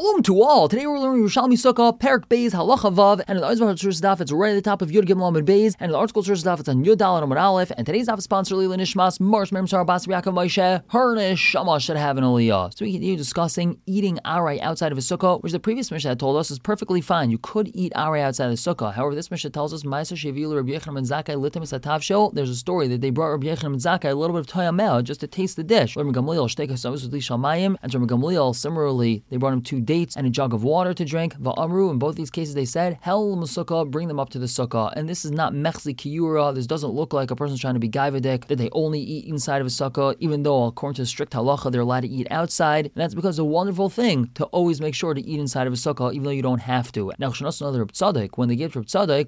Shalom to all. Today we're learning Yerushalmi Sukkah, Perek Beis, Halacha Vav, and in the Aizvar Tzur Daf, it's right at the top of Yud Gimel Amud Beis, and in the article Tzur Daf, it's on Yud Daled Amud Aleph, and today's Daf is sponsored Lila Nishmas, Marsh Mem Sarah Bas Yaakov Moshe, her Neshama should have an Aliyah. So we continue discussing eating aray outside of a sukkah, which the previous Mishnah had told us is perfectly fine. You could eat aray outside of the sukkah. However, this Mishnah tells us, Ma'aser Shevilu Rabbi Yochanan ben Zakkai Litim Satav Shel. There's a story that they brought Rabbi Yochanan ben Zakkai a little bit of Toyamel just to taste the dish. Rabbi Gamliel Shteka Savus Li Shamayim, and Rabbi Gamliel similarly they brought him 2 dates and a jug of water to drink. Va'amru, in both these cases they said, Hel Masukah, bring them up to the sukkah. And this is not Mechzi Kiyura. This doesn't look like a person's trying to be Gaivadik, that they only eat inside of a sukkah, even though according to strict halacha they're allowed to eat outside. And that's because it's a wonderful thing to always make sure to eat inside of a sukkah, even though you don't have to. Now, Reb Tzadok, when they gave to Reb Tzadok,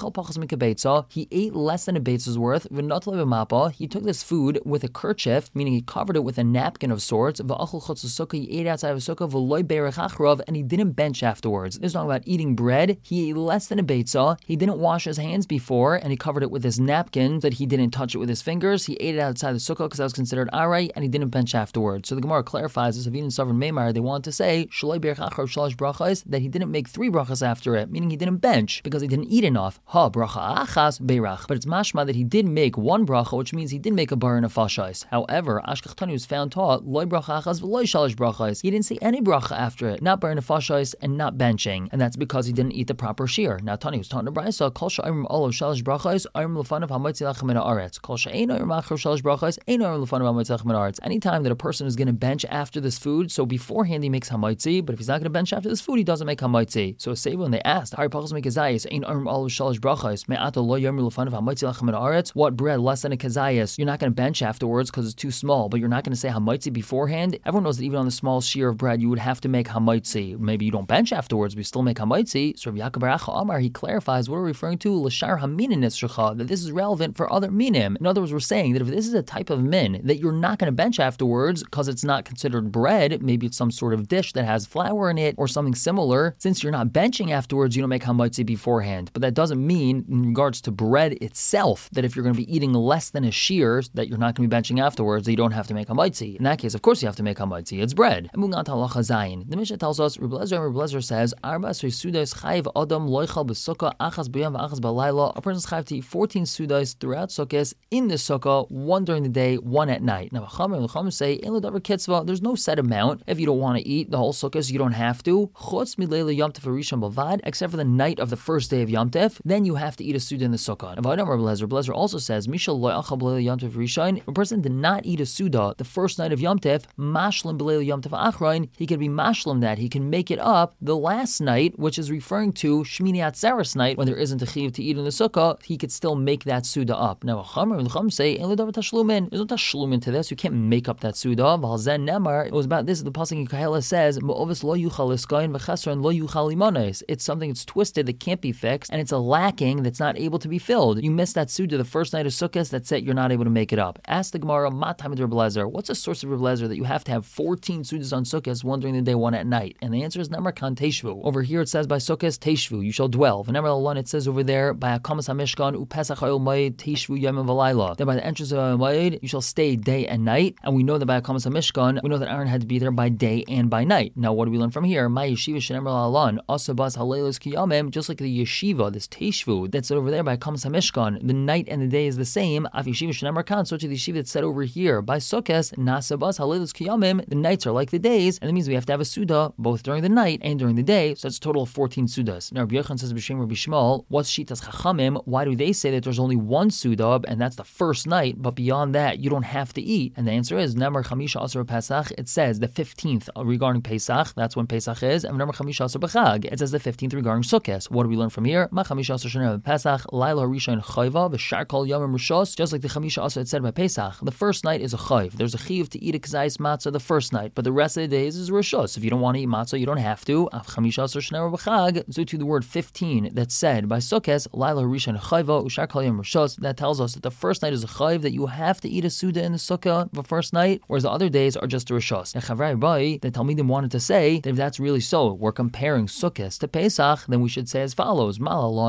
he ate less than a beitza's worth. He took this food with a kerchief, meaning he covered it with a napkin of sorts. He ate outside of a sukkah, and he didn't bench afterwards. This is talking about eating bread. He ate less than a beitza. He didn't wash his hands before, and he covered it with his napkin so that he didn't touch it with his fingers. He ate it outside the sukkah because that was considered aray, and he didn't bench afterwards. So the Gemara clarifies this. If even Sovereign Meimar, they want to say that he didn't make 3 brachas after it, meaning he didn't bench because he didn't eat enough. Ha bracha achas beirach. But it's mashma that he did make 1 bracha, which means he did make a bar and a fashais. However, Ashkech Tani was found taught loy bracha achas v'loy shalish brachas. He didn't say any bracha after it, not bar and a fashais and not benching, and that's because he didn't eat the proper shear. Now Tani was taught in the brayso kol sha'imrim olav shalish brachas ayrim lefanav hamoitzi lachem min haaretz kol she'eino ayrim achar shalish brachas eino ayrim lefanav hamoitzi lachem min haaretz. Anytime that a person is going to bench after this food, so beforehand he makes hamoitzi, but if he's not going to bench after this food, he doesn't make hamoitzi. So say when they asked, Hari pachos make kazayis ein ayrim olav shalish brachas me'ato lo yomri lefanav hamoitzi lachem min haaretz. What bread less than a kazayis? You're not going to bench afterwards because it's too small, but you're not going to say hamoitzi beforehand. Everyone knows that even on the small shear of bread, you would have to make hamoitzi. Maybe you don't bench afterwards, but you still make hamoitzi. So Rabbi Yaakov bar Acha Amar, he clarifies what we're referring to, l'shar haminin nisracha, that this is relevant for other minim. In other words, we're saying that if this is a type of min that you're not going to bench afterwards because it's not considered bread, maybe it's some sort of dish that has flour in it or something similar, since you're not benching afterwards, you don't make hamoitzi beforehand. But that doesn't mean, in regards to bread itself, that if you're going to be eating less than a shear, that you're not going to be benching afterwards, that you don't have to make hamoitzi. In that case, of course you have to make hamoitzi. It's bread. And moving on to halacha zayin. The Mishnah tells us, Rebbe Lezer says, Arba sudas chayiv adam loichal b'sukkah achas b'yom v'achas b'layla. A person's chayiv to eat 14 sudas throughout sukkahs in the sukkah, 1 during the day, 1 at night. Now, Chachamim say, ein l'davar kitzvah, there's no set amount. If you don't want to eat the whole sukkahs, you don't have to. Chutz mileila yom tov harishon b'vad, except for the night of the first day of Yom Tov, then you have to eat a suda in the sukkah. Now, Rebbe Lezer also says, Mishal lo yachal b'leila yom tov harishon, if a person did not eat a suda the first night of Yom Tov, mashlim b'leila yom tov achron, he can be mashlim that, he can make it up the last night, which is referring to Shmini Atzeres night, when there isn't a chiv to eat in the sukkah, he could still make that suda up. Now, Chachamim say, there's no tashlumin to this, you can't make up that suda. V'halzen nemar, it was about this, the pasuk in Kahela says, Ma'ovis lo yuchal iskayin v'chesron lo yuchal limones. It's something that's twisted that can't be fixed, and it's a lacking that's not able to be filled. You missed that suda the first night of sukkahs, that's it, you're not able to make it up. Ask the Gemara, Matamid Rebbe Lezer, what's the source of Rebbe Lezer that you have to have 14 sudas on sukkahs, 1 during the day, 1 at night? And the answer is Nemar kan teishvu. Over here it says by sukkahs teishvu, you shall dwell. Nemar alon, it says over there by Hakamas HaMishkan uPesach Ha'il Moed teishvu yomim v'layla. That by the entrance of Moed you shall stay day and night. And we know that by Hakamas HaMishkan we know that Aaron had to be there by day and by night. Now what do we learn from here? My yeshiva shenemar alon asabas haleilos kiyamim, just like the yeshiva, this teishvu that's over there by Hakamas HaMishkan, the night and the day is the same. Af yeshiva shenemar kan, so to the yeshiva that's said over here by sukkahs nasabas haleilos kiyamim, the nights are like the days, and that means we have to have a suda both during the night and during the day, so it's a total of 14 sudas. Now Rabbi Yochanan says b'shem Rabbi Shmuel, what's shitas chachamim? Why do they say that there's only 1 suda and that's the first night, but beyond that you don't have to eat? And the answer is Nemar Chamisha Asar Pesach. It says the 15th regarding Pesach, that's when Pesach is, and Nemar Chamisha Asar B'Chag, it says the 15th regarding Sukkot. What do we learn from here? Ma Chamisha Asar Shana Pesach Laila Harishon Chayva v'Shar Kol Yomim Rishos. Just like the Chamisha Asar it said by Pesach, the first night is a chayv. There's a chiv to eat a kazayis matzah the first night, but the rest of the days is rishos. If you don't want to eat matzah, you don't have to. Chamisha Asar Shana B'Chag. So to the word 15 that's said by Sukkot, Laila Harishon Chayva v'Shar Kol Yomim Rishos. That tells us that the first night is a chayv, that you have to eat a suda in the sukkah the first night, whereas the other days are just a rishos. And Chavrai Bai, the Talmidim wanted to say that if that's really so, we're comparing sukkahs to Pesach, then we should say as follows: Malalon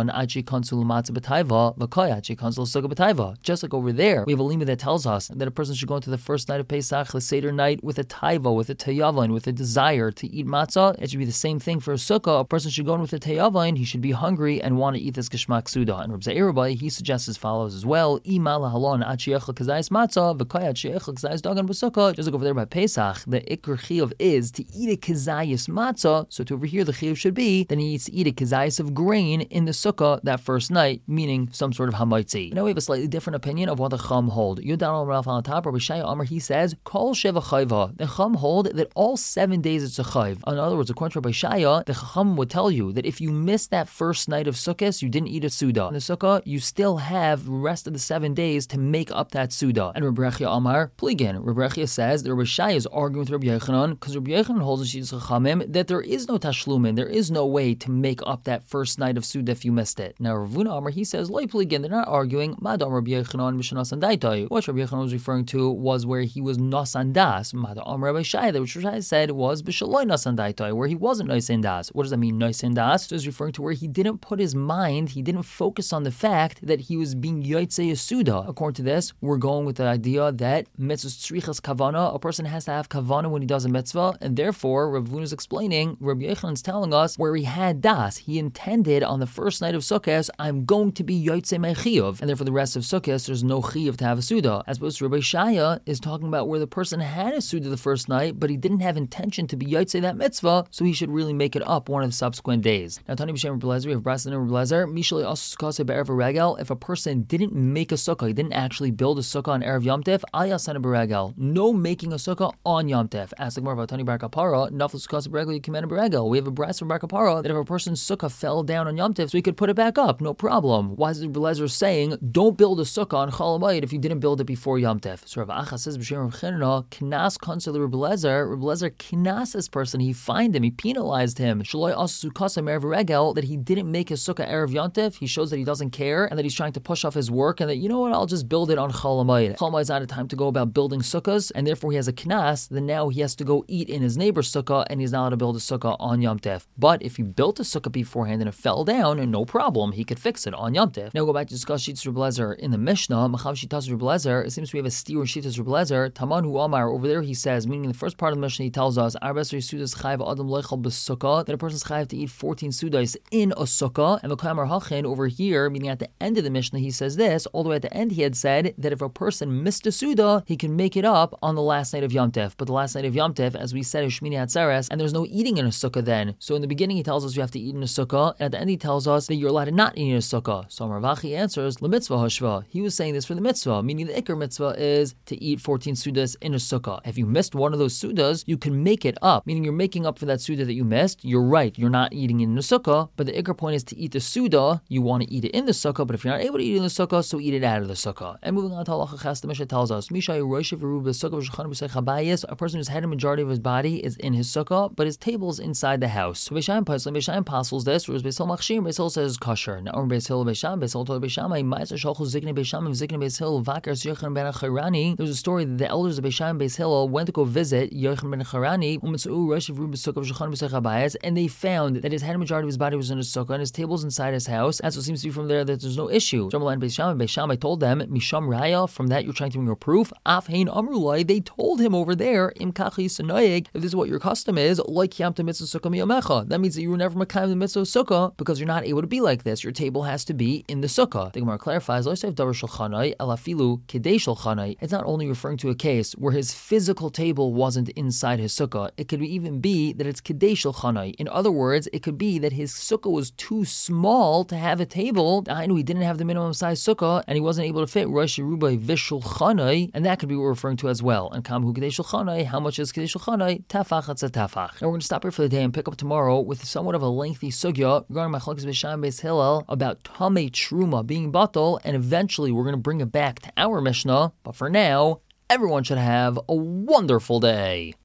lahalon achi konsul matzah b'taiva v'koy achi konsul sukkah b'taiva. Just like over there, we have a lima that tells us that a person should go into the first night of Pesach, the Seder night, with a taiva, with a tayavon, with a desire to eat matzah. It should be the same thing for a sukkah. A person should go in with a tayavon, he should be hungry and want to eat this geshmak suda. And Reb Zeir Rabbi, he suggests as follows as well: Ima lahalon achi echel kazayis matzah v'koy achi echel kazayis dagan b'sukkah. Just like over there by Pesach, the ikr chiyuv is to eat a kazayis matzah. So to over here, the chiyuv should be then he needs to eat a kazayis of grain in the sukkah that first night, meaning some sort of hamaitzi. Now we have a slightly different opinion of what the Chum hold. Yudan Rav on top, Rabbi Shaya Amar, he says kol sheva chayva. The Chum hold that all 7 days it's a chayv. In other words, according to Rabbi Shaya, the Chacham would tell you that if you missed that first night of Sukkot, you didn't eat a suda. In the sukkah, you still have the rest of the 7 days to make up that suda. And Rabbi Rechia Amar, pligin. Rabbi Rechia says that Rabbi Shaya is arguing with Rabbi Yechanan because Rabbi Yechanan holds in Shittas Chachamim that there is no tashlumin, there is no way to make up that first night of suda if you missed it. Now Rav Huna Amar, he says, Loi pligin, they're not arguing. Madam Rabbi Yechanan mishanas andaitai. What Rabbi Yechanan was referring to was where he was nasandas. Madam Amar Rabbi Shaya, that which Rabbi Shaya said was b'shaloi nasandaitai, where he wasn't noisendas. What does that mean, noisendas? So it's referring to where he didn't put his mind, he didn't focus on the fact that he was being yotzei yasuda. According to this, we're going with the idea that mitzvah tzrichas kavana, a person has to have kavana when he does a mitzvah, and therefore Rav Huna is explaining, Rabbi Yechanan's telling us where he had das, he intended on the first night of Sukkot, I'm going to be yotzei my chiyuv, and therefore the rest of Sukkot there's no chiyuv to have a suda. As opposed to Rabbi Shaya is talking about where the person had a suda the first night, but he didn't have intention to be yotzei that mitzvah, so he should really make it up one of the subsequent days. Now, Tani B'Shem Rebbe Lezer, we have Brass and Rebbe Lezer, Mishali also sukkah be'erev regel. If a person didn't make a sukkah, he didn't actually build a sukkah on erev Yom Tov, ayasana beregel. No making a sukkah on Yom Tov. Ask more about Tani Bar Kapara, nafel sukkah beregel, yikimena beregel. We have a Brass from Bar Kapara that if a person's sukkah fell down on Yom Tov, so he could put it back up, no problem. Why is Rebbe Lezer saying don't build a sukkah on Chol Hamoed if you didn't build it before Yom Tov? So Rav Acha says B'Shem Rav Chanina, knas konsul Rebbe Lezer. Rebbe Lezer knas this person, he fined him, he penalized him. Shaloi asu sukkah me'erev regel, that he didn't make his sukkah erev Yom Tov. He shows that he doesn't care and that he's trying to push off his work and that, you know what, I'll just build it on Chol Hamoed. Chol Hamoed is not a time to go about building sukkahs, and therefore he has a knas. Then now he has to go eat in his neighbor's sukkah, and he's not allowed to build a sukkah on Yom Tov. But if he built a sukkah beforehand and it fell down, no problem, he could fix it on Yom Tov. Now we'll go back to discuss Shittas Rebbe Lezer in the Mishnah. Machav Shittas Rebbe Lezer. It seems we have a steer in Shittas Rebbe Lezer. Taman hu Amar, over there he says, meaning in the first part of the Mishnah he tells us, Arbes Sudas Chayv Adam Loichal B'Sukkah, that a person's chayv to eat 14 sudas in a sukkah. And the Kamar Hachin over here, meaning at the end of the Mishnah, he says this. All the way at the end, he had said that if a person missed a suda, he can make it up on the last night of Yom Tov. But the last night of Yom Tov, as we said, is Shmini Atzeres, and there's no eating in a sukkah then. So in the beginning, he tells us you have to eat in a sukkah, and at the end, he tells us that you're allowed to not eat in a sukkah. So Ravachi answers, "Lemitzvah hashva." He was saying this for the mitzvah, meaning the ikar mitzvah is to eat 14 sudas in a sukkah. If you missed one of those sudas, you can make it up, meaning you're making up for that suda that you missed. You're right, you're not eating in the sukkah, but the ikar point is to eat the suda. You want to eat it in the sukkah, but if you're not able to eat it in the sukkah, so eat it out of the sukkah. And moving on to halacha ches, the Mishnah tells us, a person whose head and majority of his body is in his sukkah, but his table is inside the house. So Beis Shammai apostles this, whereas Beis Hillel machshir, Beis Hillel says kosher. Now Beis Hillel Beis Hillel told Beis Shammai, Ma'aser shalchu ziknei Beis Shammai ziknei Beis Hillel vakar Yochanan ben Charani. There's a story that the elders of Beis Shammai and Beis Hillel went to go visit Yochanan ben Charani, and they found that his head and majority of his body was in his sukkah, and his table's inside his house. And so it seems to be from there that there's no issue. Beis Shammai told them, Misham Raya, from that you're trying to bring a proof. Af hein amrulai, they told him over there, Im kachi sanoyeg, if this is what your custom is, like yamta mitzvah sukkah miyamecha. That means that you were never makayim the mitzvah sukkah because you're not able to be like this. Your table has to be in the sukkah. The Gemara clarifies, it's not only referring to a case where his physical table wasn't inside his sukkah. It could even be that it's kedei shel chanai. In other words, it could be that his sukkah was too small to have a table. I know he didn't have the minimum size sukkah, and he wasn't able to fit Rosh Yerubai Vishul Chanai, and that could be what we're referring to as well. And Kamhu Kedei Shel Chanai, how much is Kedei Shel Chanai? Tafach Hatzah Tafach. And we're going to stop here for the day and pick up tomorrow with somewhat of a lengthy sugya regarding Machlokes Beis Shammai Beis Hillel about Tamei Truma being batal, and eventually we're going to bring it back to our Mishnah. But for now, everyone should have a wonderful day.